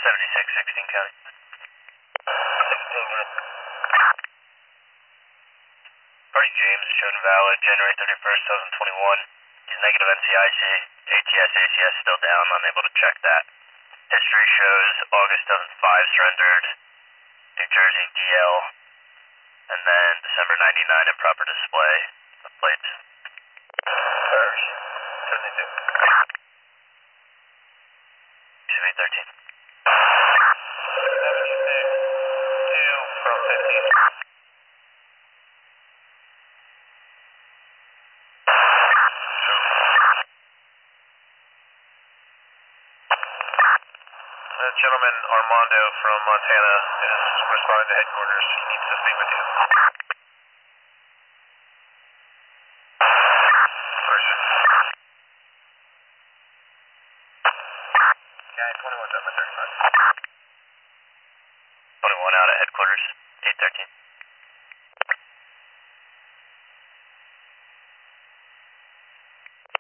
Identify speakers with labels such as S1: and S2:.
S1: 16 County.
S2: 16 good.
S1: Party James, shown valid January 31st, 2021. He's negative NCIC. ATS, ACS still down, unable to check that. History shows August 2005 surrendered, New Jersey DL, and then December 99 improper display of plates.
S2: First, 72.
S1: CV 13.
S2: 72 from 15. Gentleman Armando from Montana is responding to headquarters. He needs to speak with you. Where's you? Guy 21's up at 35.
S1: 21 out at headquarters, 813.